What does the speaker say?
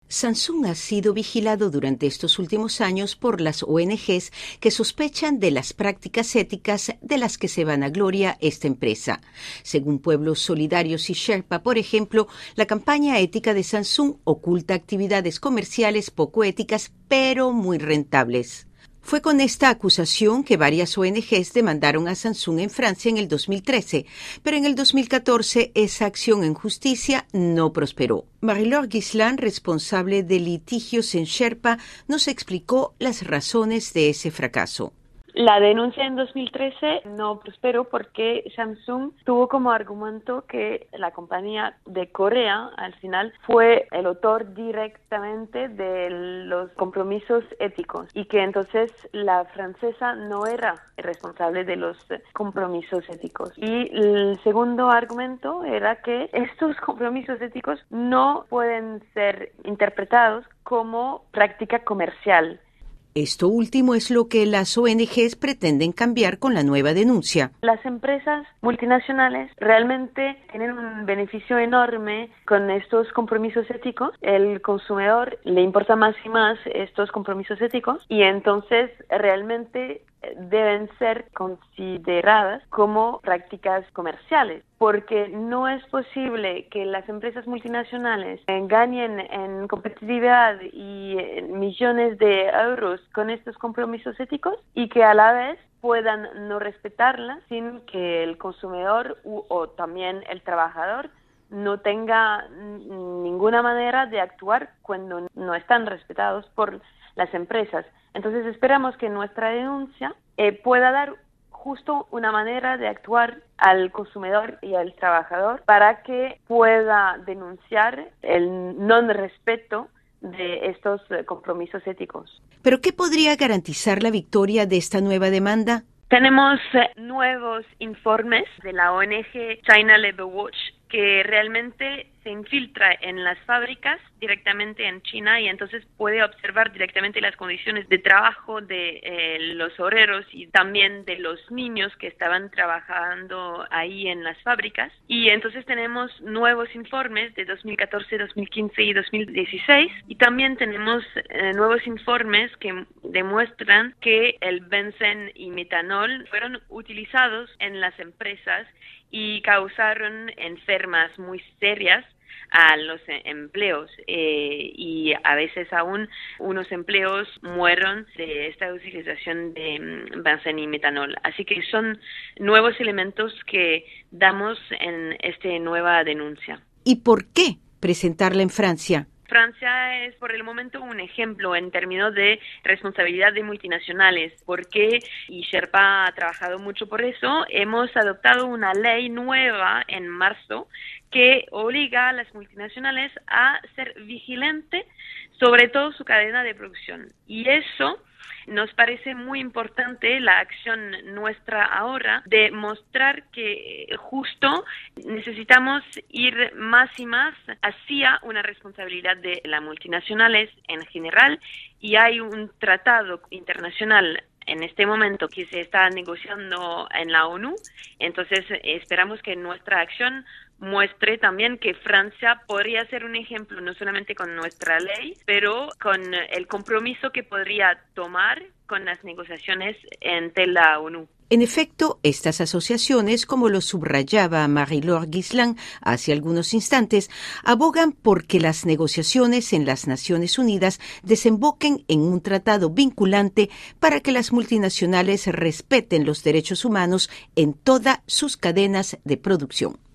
Samsung ha sido vigilado durante estos últimos años por las ONGs que sospechan de las prácticas éticas de las que se vanagloria esta empresa. Según Pueblos Solidarios y Sherpa, por ejemplo, la campaña ética de Samsung oculta actividades comerciales poco éticas, pero muy rentables. Fue con esta acusación que varias ONGs demandaron a Samsung en Francia en el 2013, pero en el 2014 esa acción en justicia no prosperó. Marie-Laure Ghislain, responsable de litigios en Sherpa, nos explicó las razones de ese fracaso. La denuncia en 2013 no prosperó porque Samsung tuvo como argumento que la compañía de Corea al final fue el autor directamente de los compromisos éticos y que entonces la francesa no era responsable de los compromisos éticos. Y el segundo argumento era que estos compromisos éticos no pueden ser interpretados como práctica comercial. Esto último es lo que las ONGs pretenden cambiar con la nueva denuncia. Las empresas multinacionales realmente tienen un beneficio enorme con estos compromisos éticos. El consumidor le importa más y más estos compromisos éticos y entonces realmente deben ser consideradas como prácticas comerciales, porque no es posible que las empresas multinacionales ganen en competitividad y millones de euros con estos compromisos éticos y que a la vez puedan no respetarlas sin que el consumidor o también el trabajador no tenga ninguna manera de actuar cuando no están respetados por las empresas. Entonces esperamos que nuestra denuncia pueda dar justo una manera de actuar al consumidor y al trabajador para que pueda denunciar el no respeto de estos compromisos éticos. ¿Pero qué podría garantizar la victoria de esta nueva demanda? Tenemos nuevos informes de la ONG China Labor Watch que realmente se infiltra en las fábricas directamente en China y entonces puede observar directamente las condiciones de trabajo de los obreros y también de los niños que estaban trabajando ahí en las fábricas. Y entonces tenemos nuevos informes de 2014, 2015 y 2016 y también tenemos nuevos informes que demuestran que el benceno y metanol fueron utilizados en las empresas y causaron enfermas muy serias a los empleos y a veces aún unos empleos mueren de esta utilización de benceno y metanol. Así que son nuevos elementos que damos en esta nueva denuncia. ¿Y por qué presentarla en Francia? Francia es por el momento un ejemplo en términos de responsabilidad de multinacionales, porque, y Sherpa ha trabajado mucho por eso, hemos adoptado una ley nueva en marzo que obliga a las multinacionales a ser vigilantes sobre todo su cadena de producción. Y eso nos parece muy importante, la acción nuestra ahora, de mostrar que justo necesitamos ir más y más hacia una responsabilidad de las multinacionales en general y hay un tratado internacional en este momento que se está negociando en la ONU, entonces esperamos que nuestra acción muestre también que Francia podría ser un ejemplo no solamente con nuestra ley, pero con el compromiso que podría tomar con las negociaciones ante la ONU. En efecto, estas asociaciones, como lo subrayaba Marie-Laure Ghislain hace algunos instantes, abogan por que las negociaciones en las Naciones Unidas desemboquen en un tratado vinculante para que las multinacionales respeten los derechos humanos en todas sus cadenas de producción.